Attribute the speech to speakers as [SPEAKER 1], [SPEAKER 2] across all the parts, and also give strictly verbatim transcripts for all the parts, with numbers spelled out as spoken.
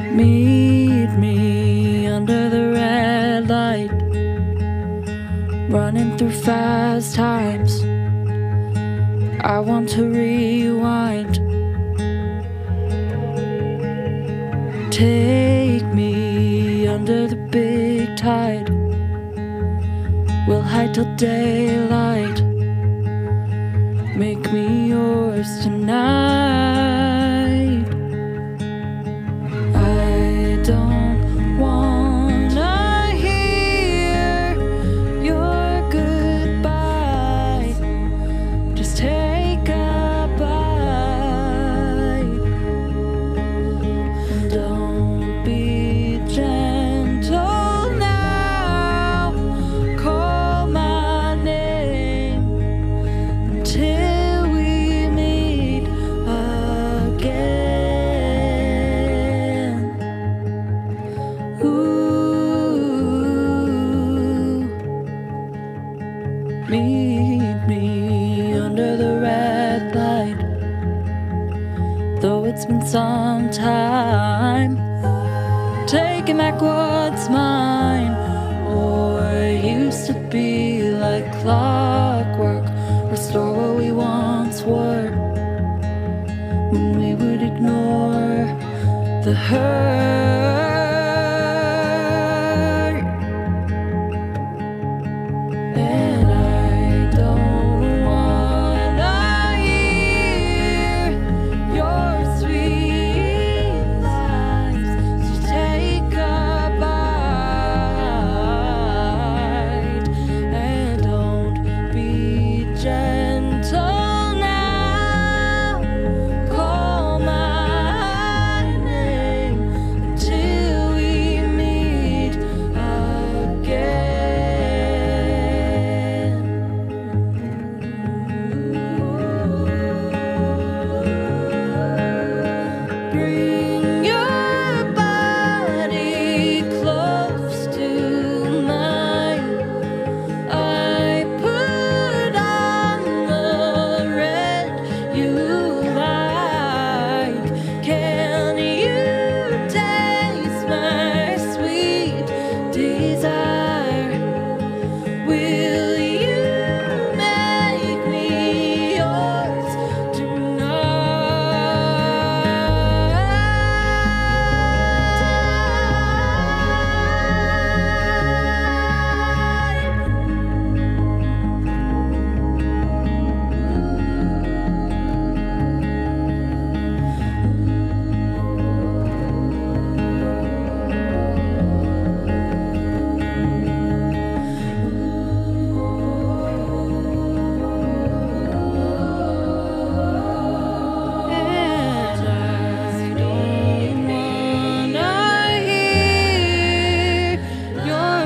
[SPEAKER 1] Meet me under the red light, running through fast times. I want to rewind. Take me under the big tide. We'll hide till daylight. Make me yours tonight. I don't wanna hear your goodbye. Just take a bite. Don't be gentle now. Call my name until we meet again. Ooh, meet me under the red light. Though it's been some time, taking back what's mine, or used to be like clockwork. Restore what we once were, when we would ignore the hurt. And I don't wanna hear your sweet lies. So take a bite, and don't be gentle now. Call my name until we meet again. Bring your body close to mine. I put on the red you like. Can you taste my sweet desire? Will you make me yours And I don't wanna hear your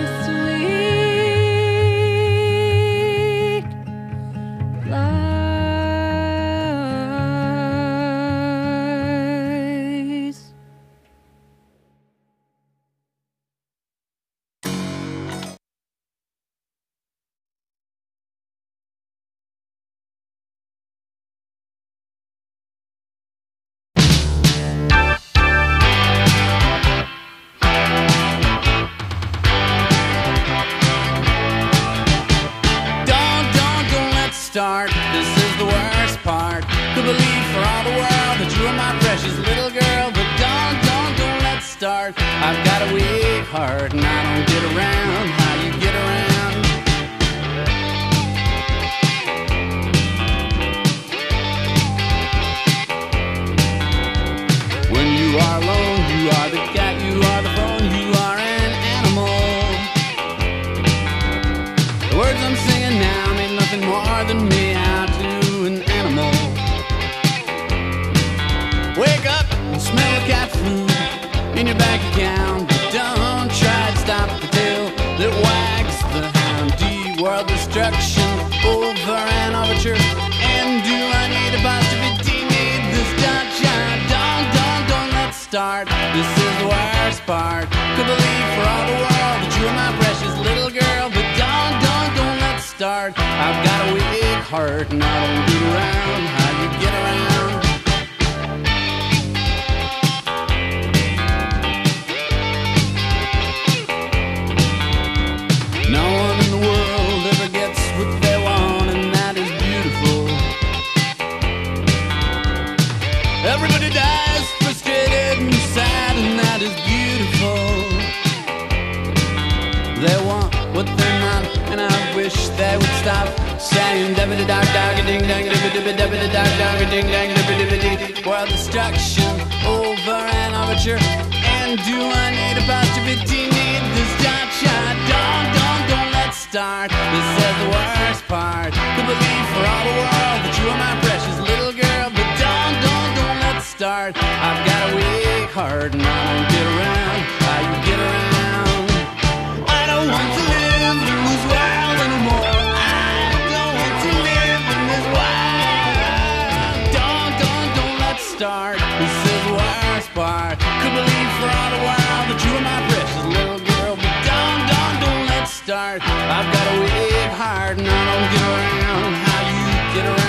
[SPEAKER 1] sweet lies.
[SPEAKER 2] Don't, don't, don't let's start. This is the worst part. Could believe for all the world that you are my precious little girl. But don't, don't, don't let's start. I've got a weak heart and I don't get around how you get around. When you are alone, you are the cat, you are the phone, you are an animal. The words I'm singing now mean nothing more than me out to an animal. Wake up and smell cat food in your bank account. But don't try to stop the tail that wags the hound. D world destruction over an overture. And do I need a positivity? Need this touch? Don't, don't, don't let's start. This is the worst part. Could believe for all the world that you are my precious little girl. But don't, don't, don't let's start. I've got a weak heart and I don't get around how you get around. stop saying dibby dog dog ding dang dibby dibby dibby dog dog ding dang dibby dibby dee. World destruction over an overture. And do I need apostrophe? Need this dot shot? Don't, don't, don't let's start. This is the worst part. Could believe for all the world that you are my precious little girl, but don't, don't, don't let's start. I've got a weak heart and I don't get around how you get around. I don't want to live in this world anymore. I don't want to live in this world. Don't, don't, don't let's start. This is the worst part. Could believe for all the world that you are my precious little girl, but don't, don't, don't let's start. I've got a weak heart and I don't get around how you get around.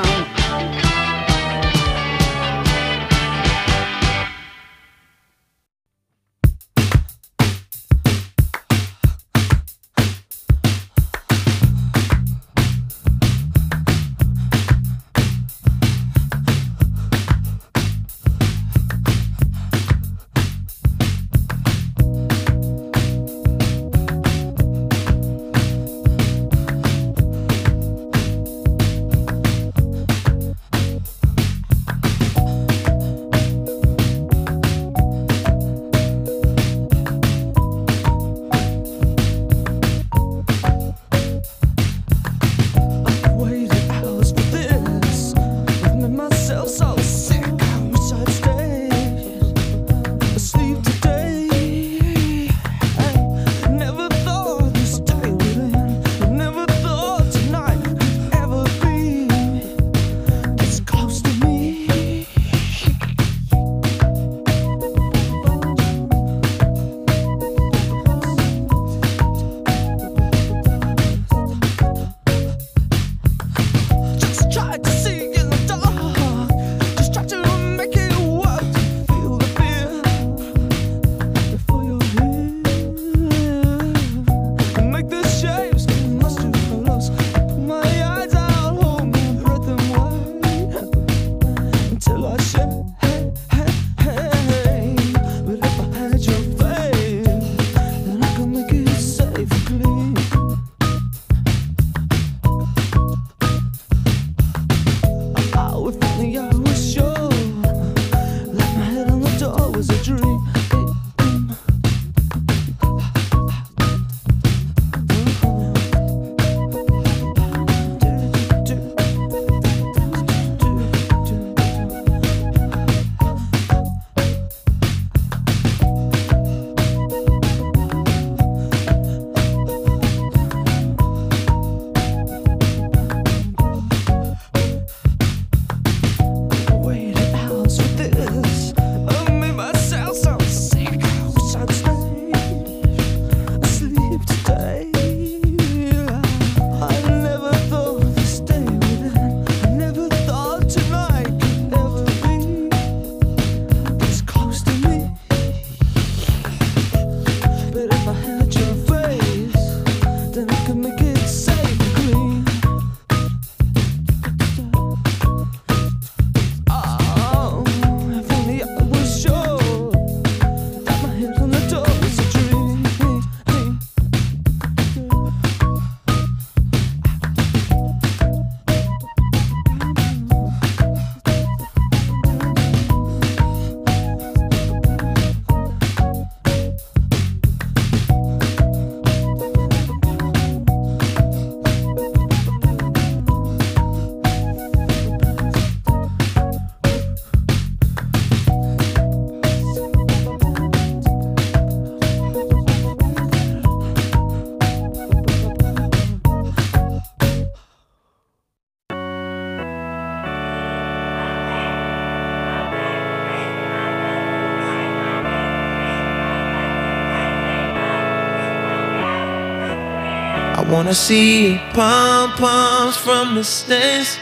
[SPEAKER 3] I wanna see pom-poms from the stands.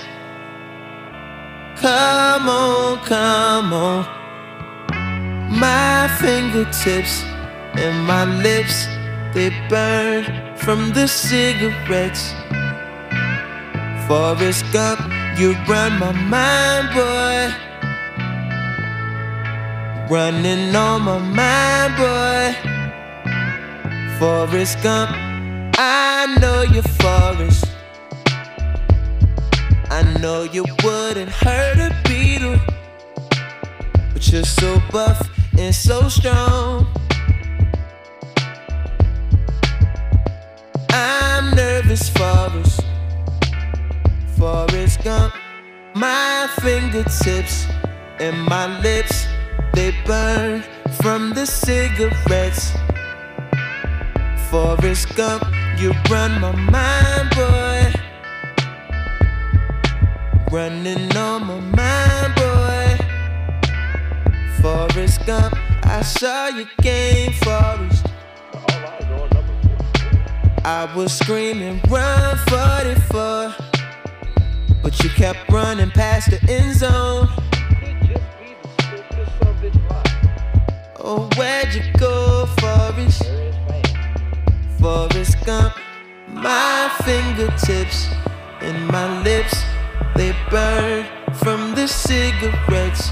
[SPEAKER 3] Come on, come on. My fingertips and my lips, they burn from the cigarettes. Forrest Gump, you run my mind, boy. Running on my mind, boy. Forrest Gump, I know you're Forrest. I know you wouldn't hurt a beetle, but you're so buff and so strong. I'm nervous, Forrest, Forrest Gump. My fingertips and my lips, they burn from the cigarettes. Forrest Gump, you run my mind, boy. Running on my mind, boy. Forrest Gump, I saw your game, Forrest. I was screaming, run forty-four, but you kept running past the end zone. Oh, where'd you go, Forrest? Forrest Gump, my fingertips and my lips, they burn from the cigarettes.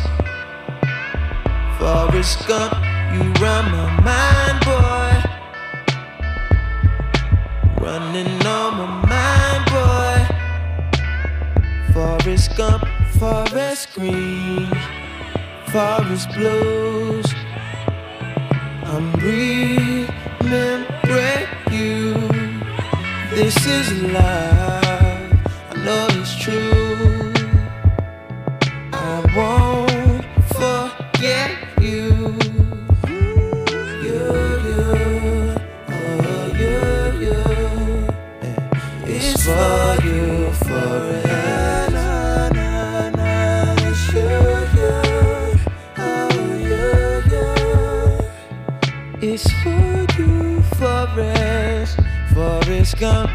[SPEAKER 3] Forrest Gump, you run my mind, boy. Running on my mind, boy. Forrest Gump, Forest Green, Forest Blues. I'm remembering you. This is love, I know it's true. I won't forget you. You, you, oh you, you. It's for you forever. Na, na, na. It's you, you, oh you, you. It's for you, Forrest, Forrest Gump.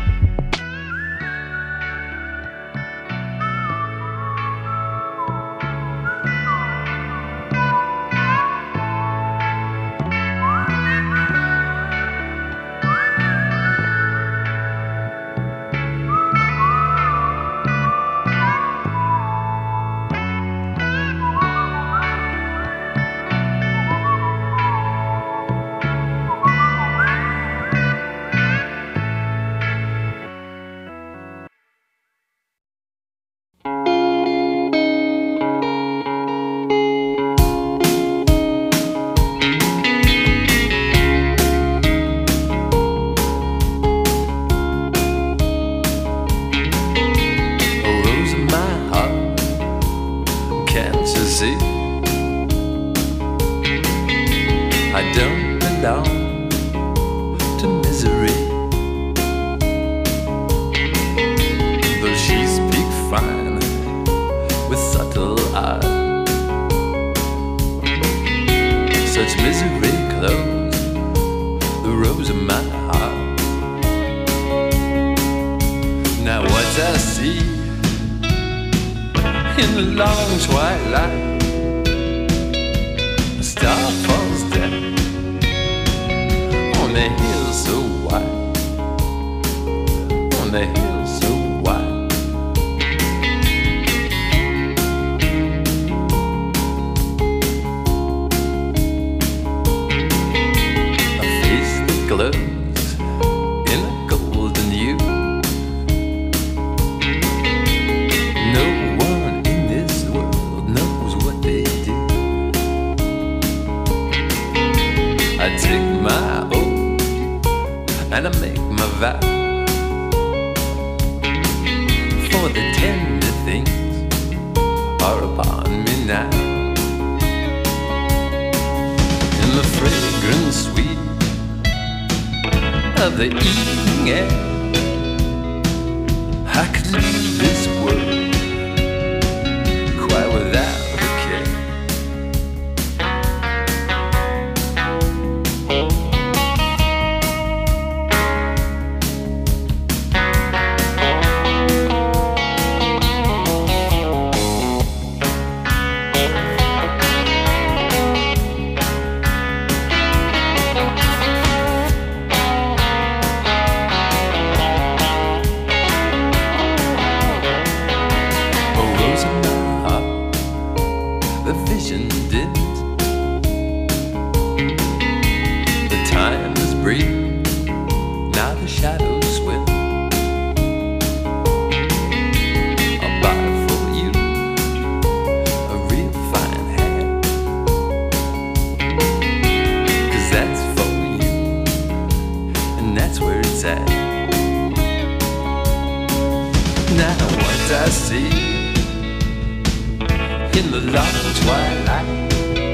[SPEAKER 3] in the long twilight.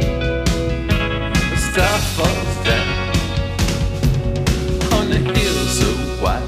[SPEAKER 3] A star falls down on the hills so white.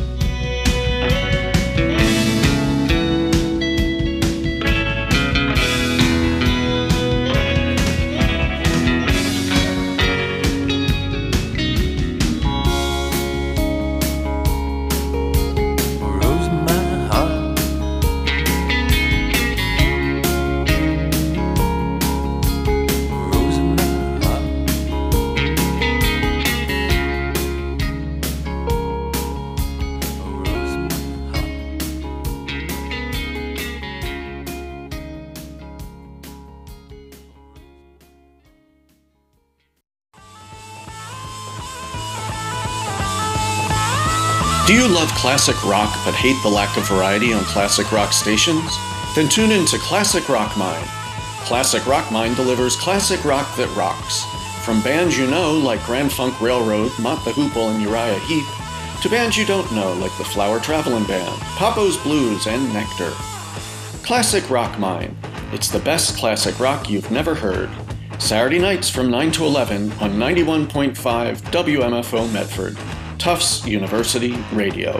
[SPEAKER 4] Do you love classic rock but hate the lack of variety on classic rock stations? Then tune in to Classic Rock Mind. Classic Rock Mind delivers classic rock that rocks. From bands you know like Grand Funk Railroad, Mott the Hoople, and Uriah Heep, to bands you don't know like the Flower Traveling Band, Papo's Blues, and Nectar. Classic Rock Mind. It's the best classic rock you've never heard. Saturday nights from nine to eleven on ninety-one point five W M F O Medford. Tufts University Radio.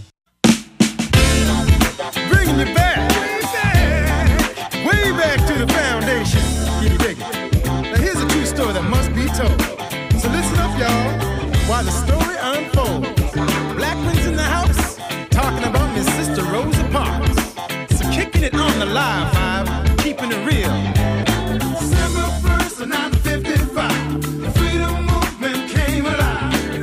[SPEAKER 5] Bringing you back, way back to the foundation. Can you dig it? Now here's a true story that must be told. So listen up, y'all, while the story unfolds. Blackman's in the house, talking about Miss Sister Rosa Parks. So kicking it on the live vibe, keeping it real. December first, nineteen fifty-five, the freedom movement came alive.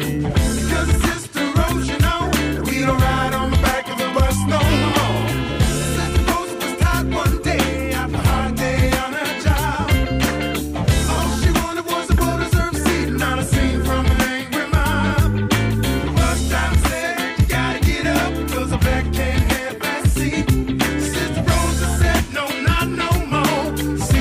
[SPEAKER 5] We don't ride on the back of the bus no more. Sister Rosa was tired one day after a hard day on her job. All she wanted was a well-deserved seat, not a scene from an angry mob. The bus driver said, you gotta get up, cause a black can't have that seat. Sister Rosa said, no, not no more. See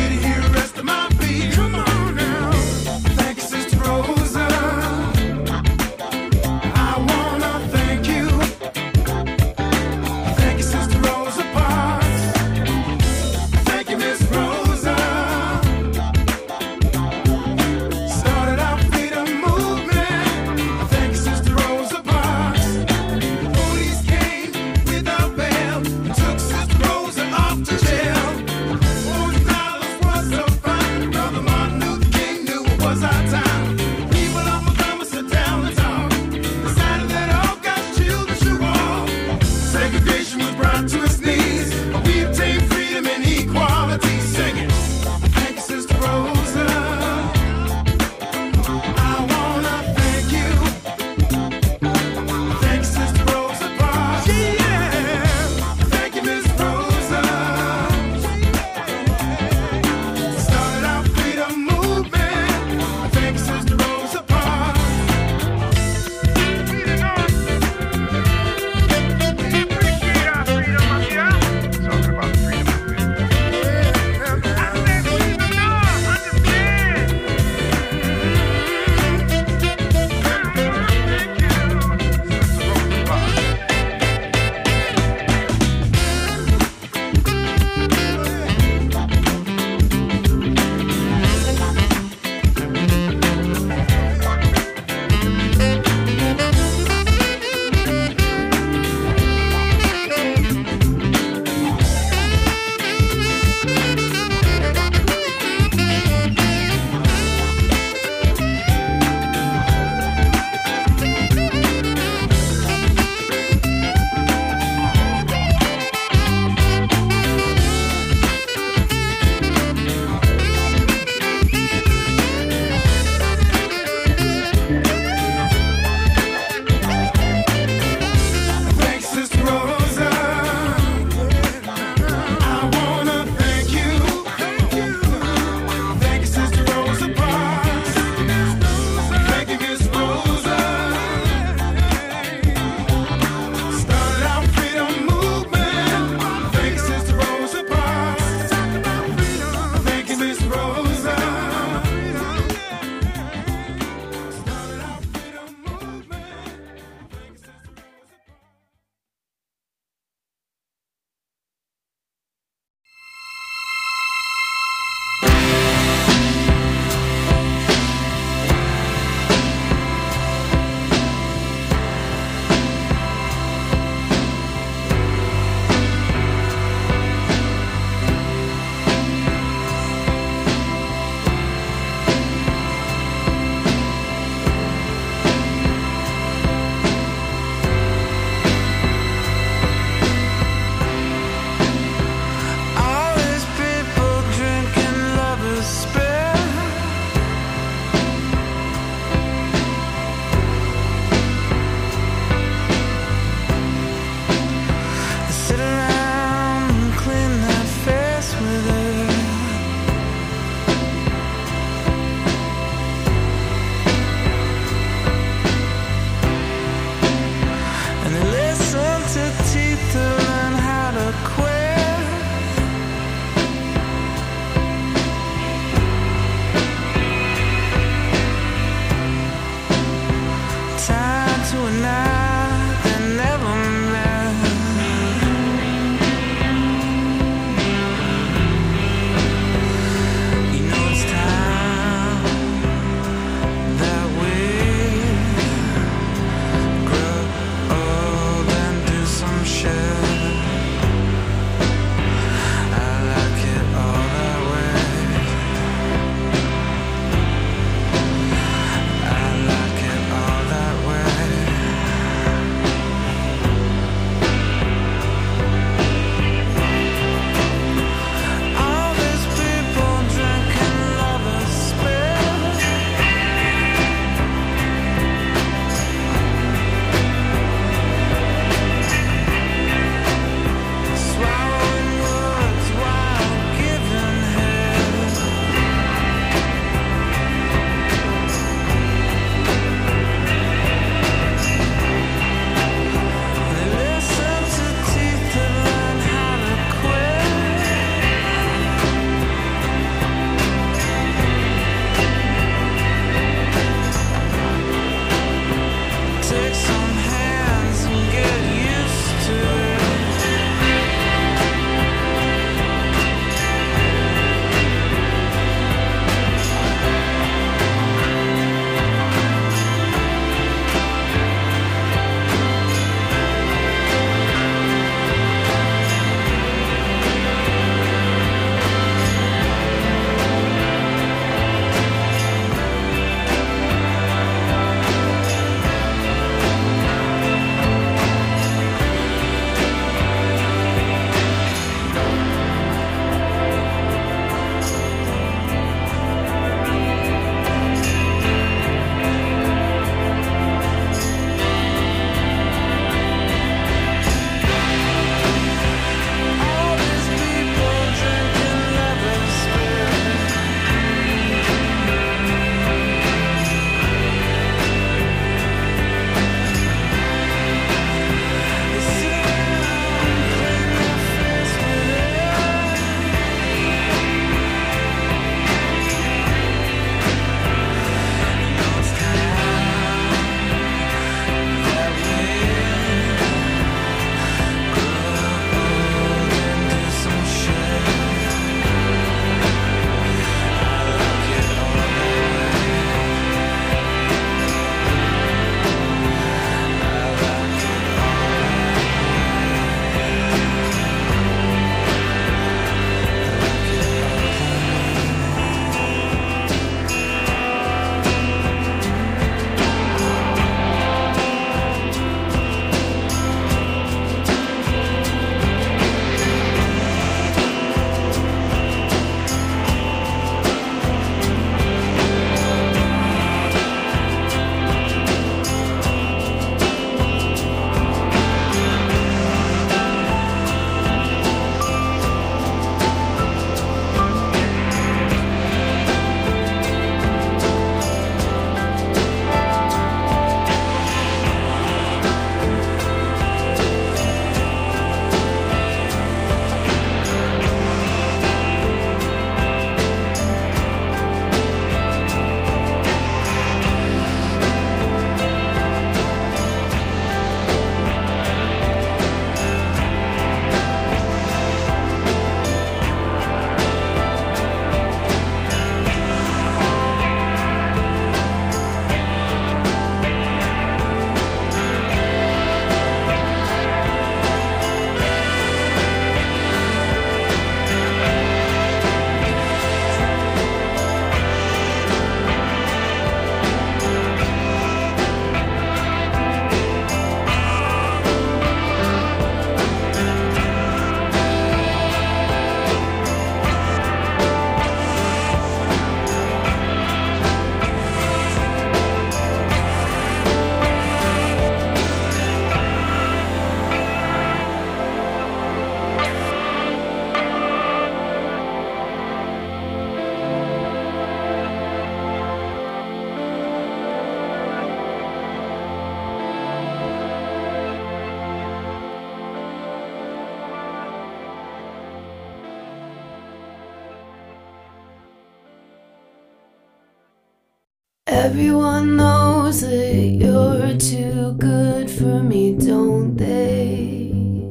[SPEAKER 1] Everyone knows that you're too good for me, don't they?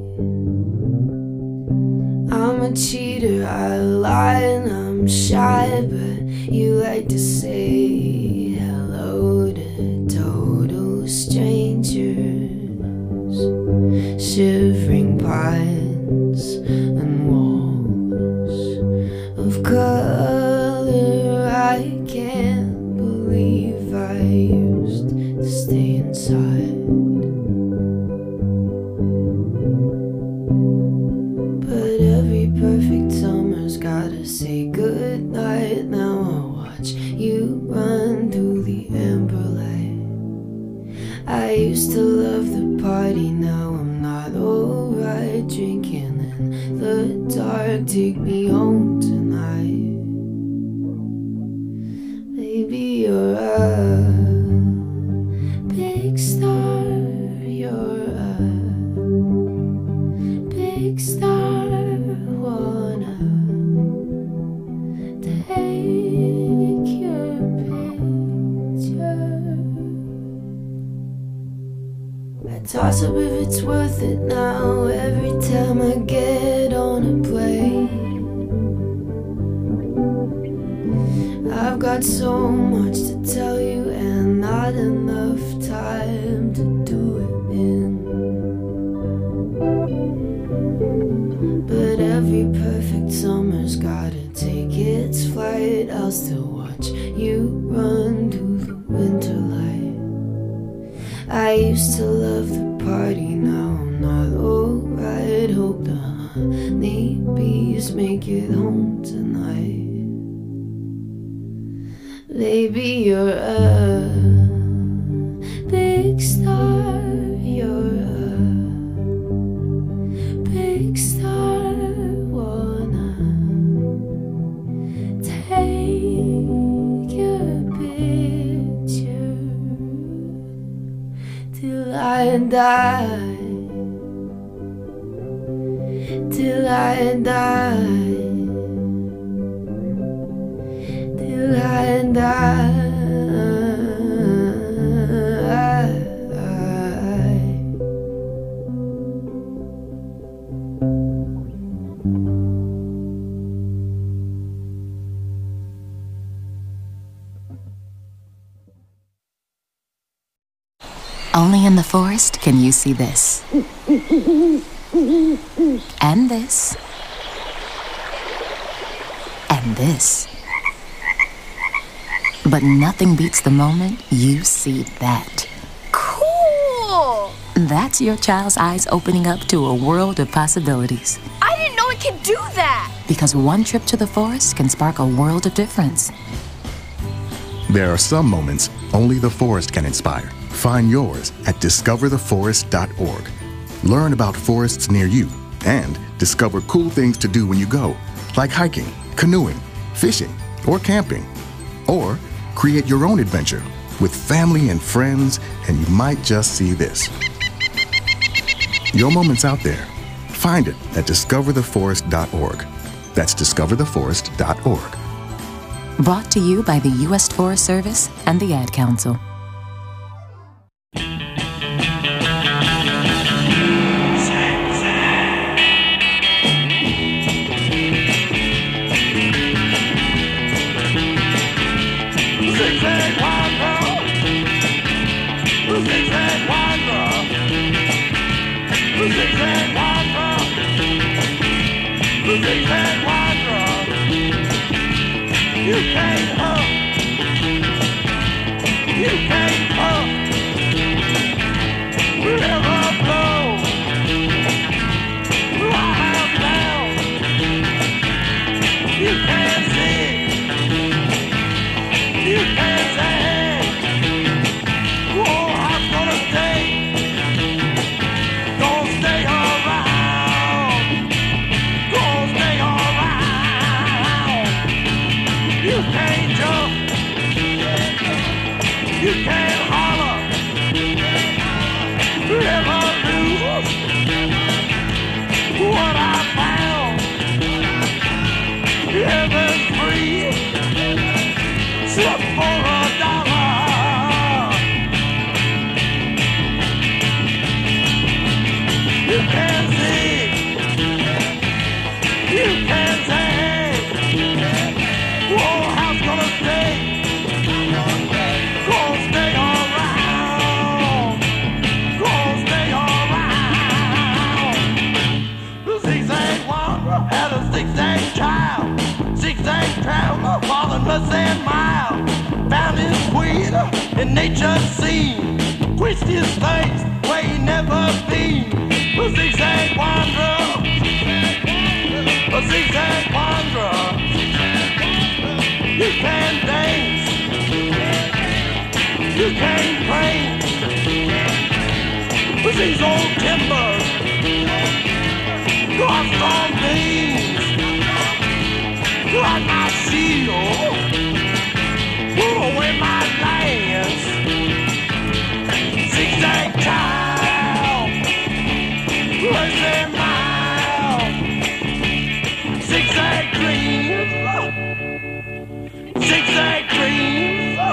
[SPEAKER 1] I'm a cheater, I lie and I'm shy, but you like to say hello to total strangers. Shivering pines and walls of color, I can't believe I used to stay inside. But every perfect summer's gotta say goodnight. Now I'll watch you run through the amber light. I used to love the party, now I'm not alright. Drinking in the dark, take me home tonight. Baby, you're a big star, you're a big star. Wanna take your picture. I toss up if it's worth it now every time I get on a plane. I've got so much to tell you and not enough time to do it in. But every perfect summer's gotta take its flight. I'll still watch you run through the winter light. I used to love the party, now I'm not alright. Hope the honey bees make it home tonight. Baby, you're a big star, you're a big star. Wanna take your picture till I die, till I die, till I die.
[SPEAKER 6] Only in the forest can you see this. And this. And this. But nothing beats the moment you see that.
[SPEAKER 7] Cool!
[SPEAKER 6] That's your child's eyes opening up to a world of possibilities.
[SPEAKER 7] I didn't know it could do that!
[SPEAKER 6] Because one trip to the forest can spark a world of difference.
[SPEAKER 8] There are some moments only the forest can inspire. Find yours at discover the forest dot org. Learn about forests near you and discover cool things to do when you go, like hiking, canoeing, fishing, or camping. Or create your own adventure with family and friends, and you might just see this. Your moment's out there. Find it at discover the forest dot org. That's discover the forest dot org.
[SPEAKER 6] Brought to you by the U S Forest Service and the Ad Council.
[SPEAKER 9] Except for a dollar. and mild, found his queen in nature's scene. Quenched his face where he never been. A zigzag wanderer, a zigzag wanderer. You can dance, you can paint. With these old timbers, your strong beams, like my shield, pull away my lance. Zigzag child, lazy mile, zigzag dreams, zigzag dreams.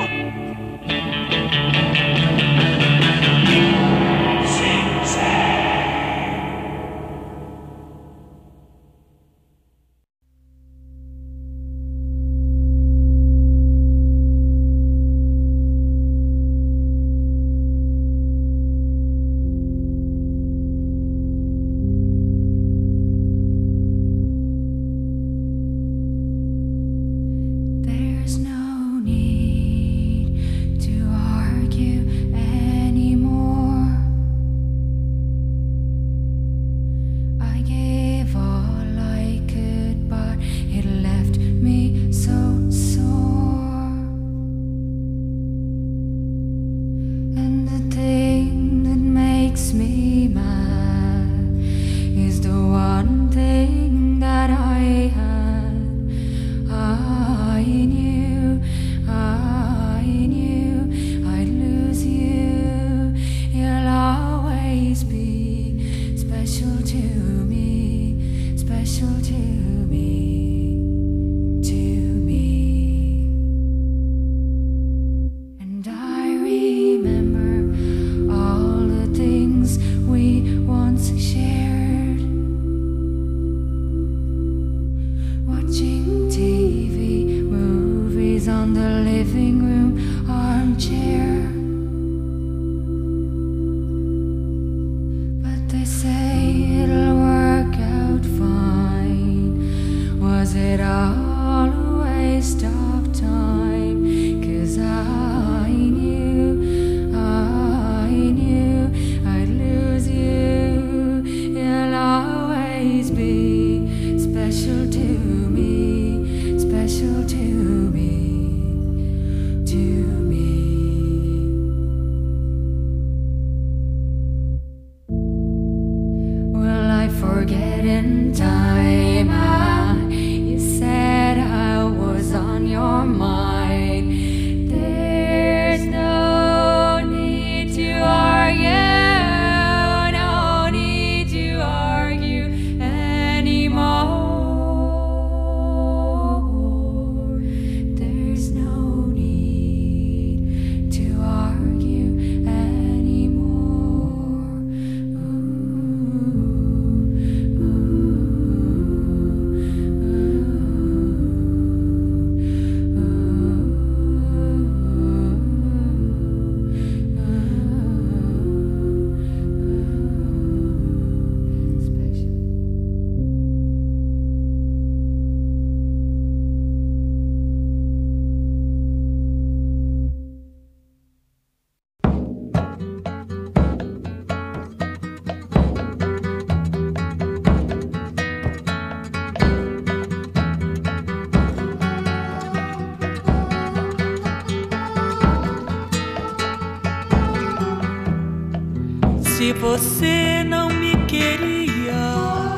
[SPEAKER 10] Se você não me queria,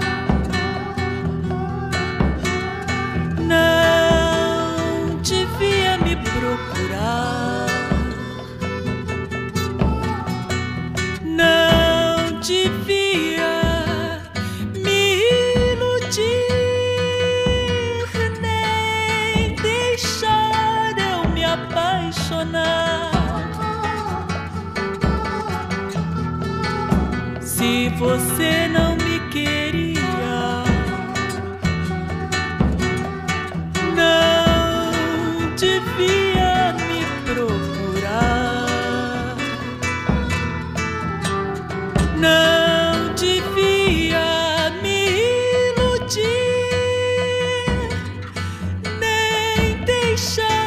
[SPEAKER 10] não devia me procurar, não devia me iludir, nem deixar eu me apaixonar. Se você não me queria, não devia me procurar, não devia me iludir, nem deixar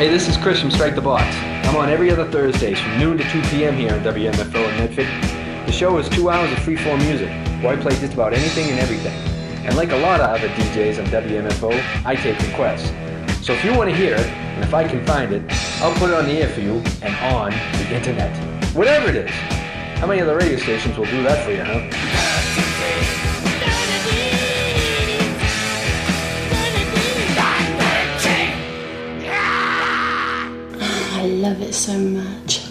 [SPEAKER 11] Hey, this is Chris from Strike the Box. I'm on every other Thursdays from noon to two p.m. here on W M F O in Medford. The show is two hours of freeform music, where I play just about anything and everything. And like a lot of other D Js on W M F O, I take requests. So if you want to hear it, and if I can find it, I'll put it on the air for you and on the internet. Whatever it is. How many other radio stations will do that for you, huh?
[SPEAKER 12] I love it so much.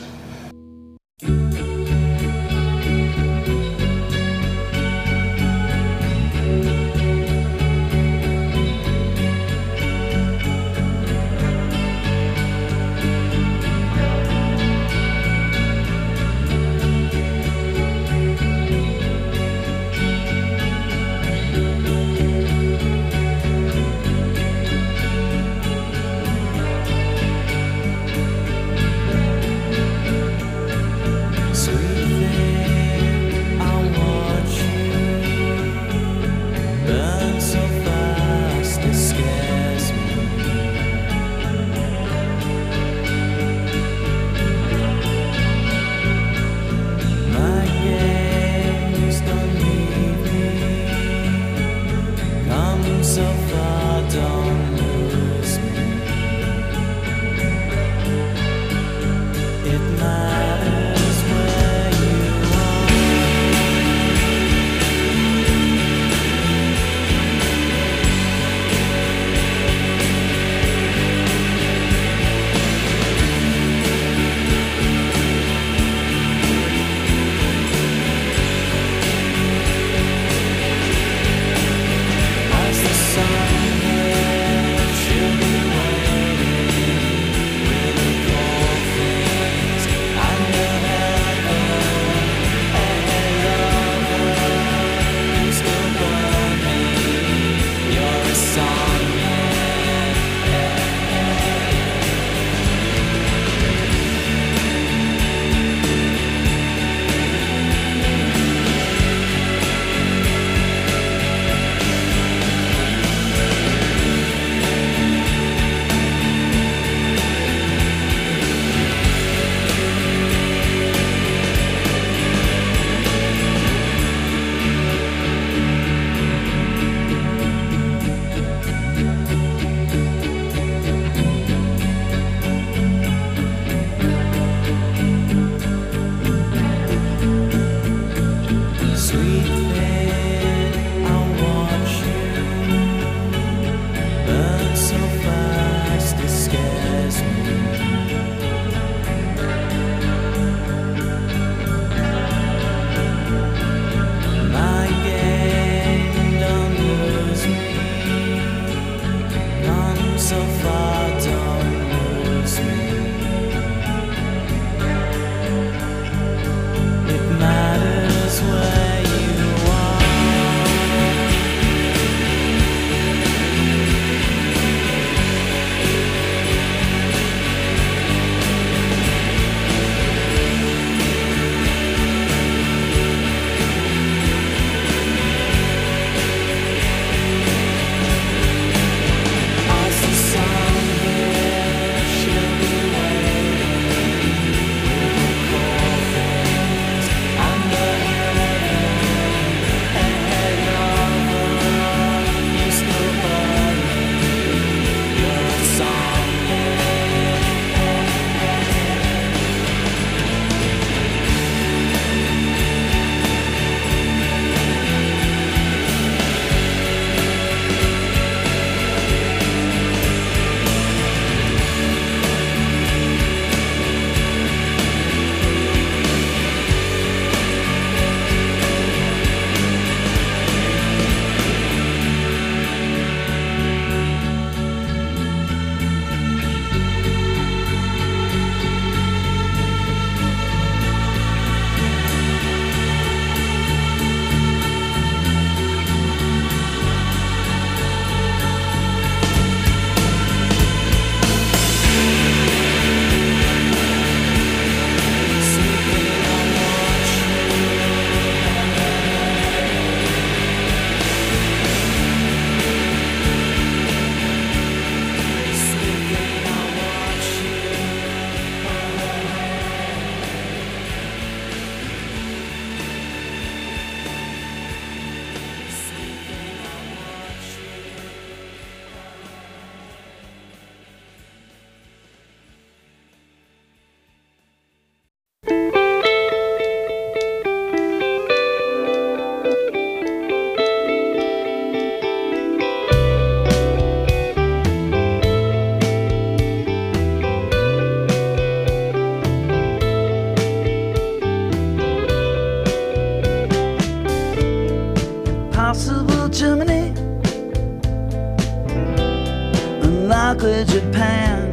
[SPEAKER 13] Japan.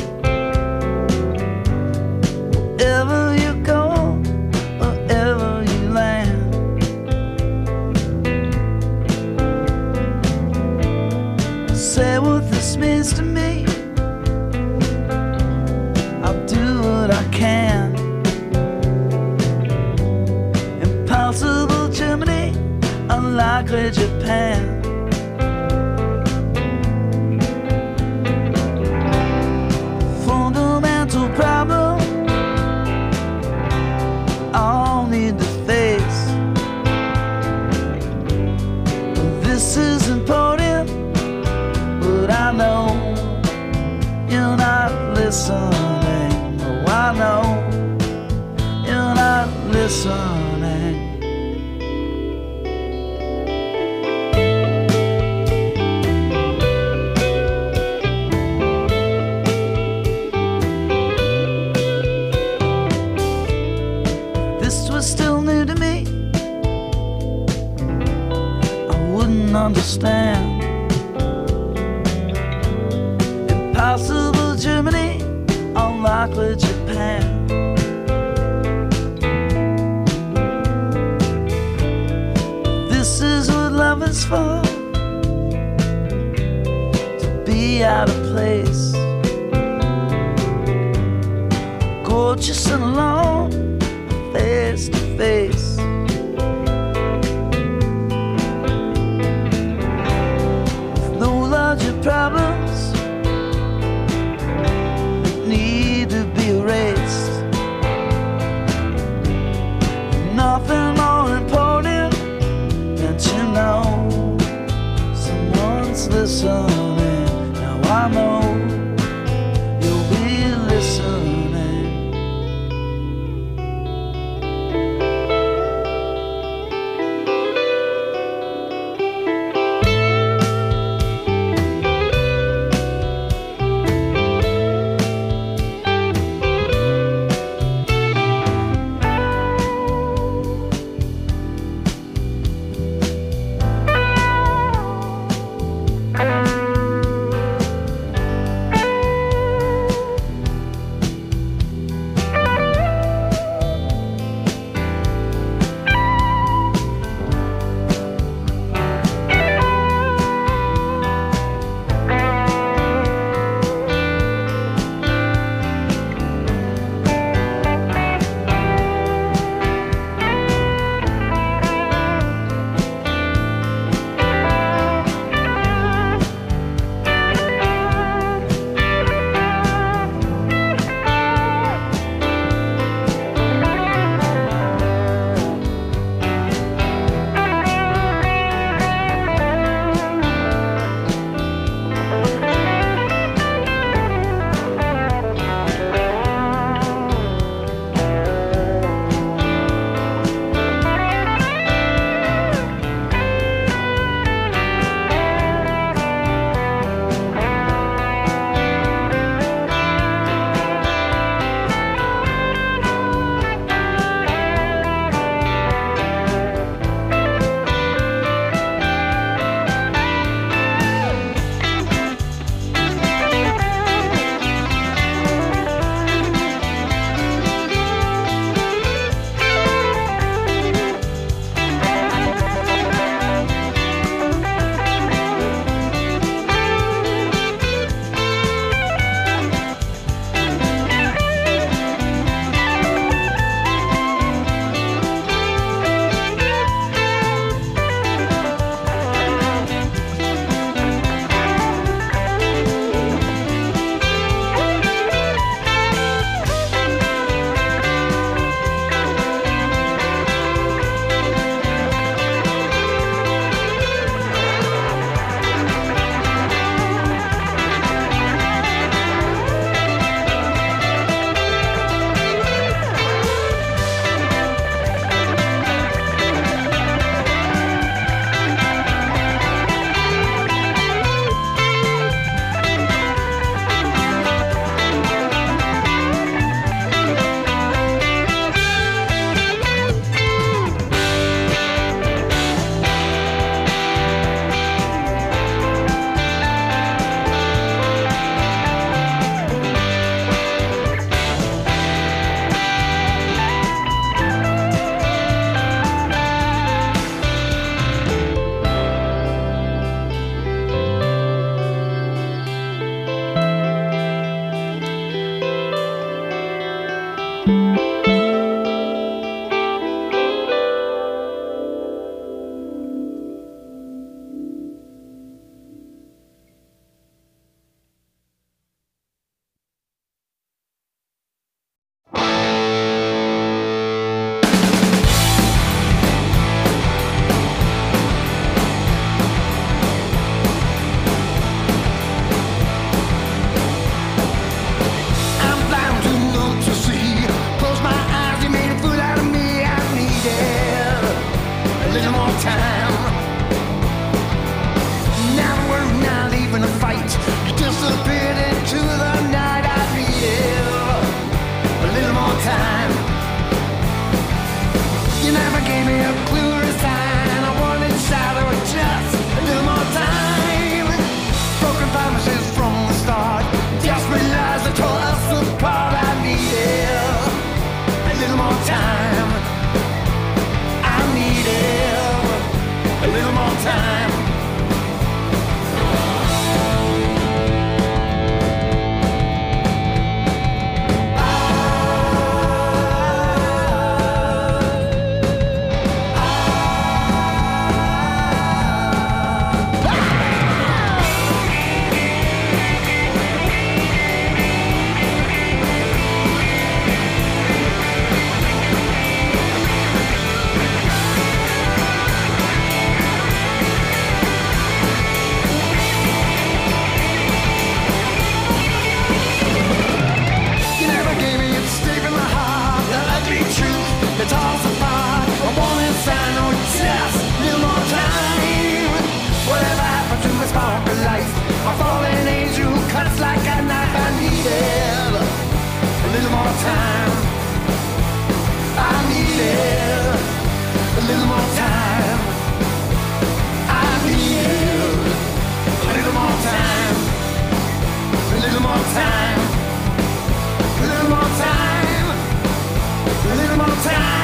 [SPEAKER 13] Wherever you go, wherever you land, say what this means to me. I'll do what I can. Impossible Germany, unlikely Japan. Fundamental problem I'll need to face. This is important, but I know you're not listening. Oh, I know you're not listening. This was still new to me. I wouldn't understand. Impossible Germany, unlikely Japan. This is what love is for, to be out of place, gorgeous and alone, face to face. With no larger problems need to be erased. Nothing more important than to know someone's listening. Now I know you'll be listening.
[SPEAKER 9] little more time. I need a little more time. A little more time. A little more time. A little more time.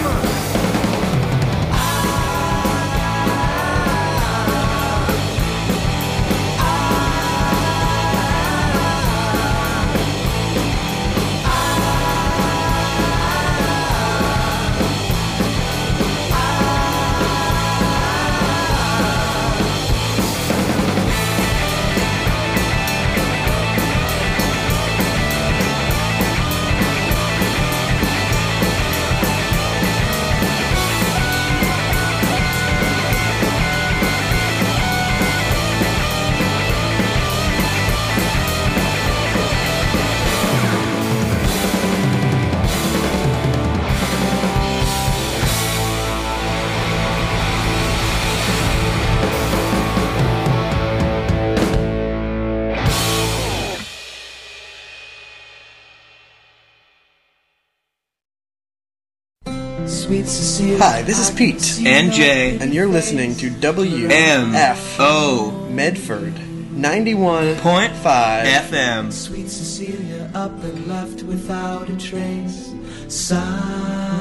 [SPEAKER 3] Sweet Cecilia.
[SPEAKER 14] Hi, this is Pete.
[SPEAKER 3] And Jay.
[SPEAKER 14] And you're listening to W
[SPEAKER 3] M
[SPEAKER 14] F
[SPEAKER 3] O
[SPEAKER 14] Medford ninety-one point five
[SPEAKER 3] F M.
[SPEAKER 9] Sweet Cecilia up and left without a trace, silently.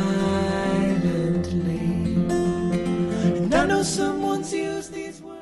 [SPEAKER 9] And I know someone's used these words.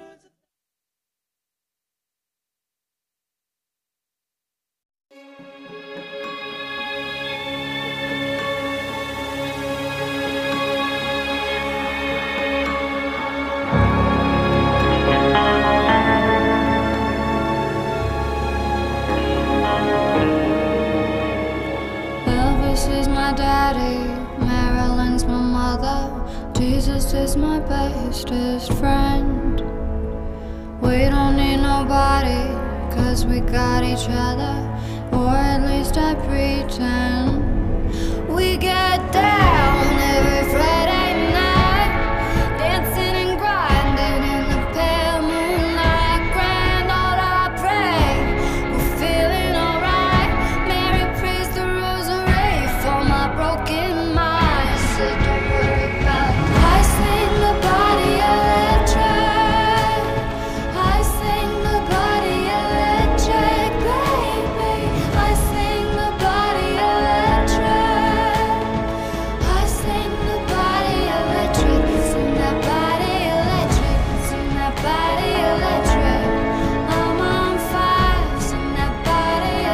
[SPEAKER 15] Jesus is my bestest friend. We don't need nobody, cause we got each other. Or at least I pretend. We get down.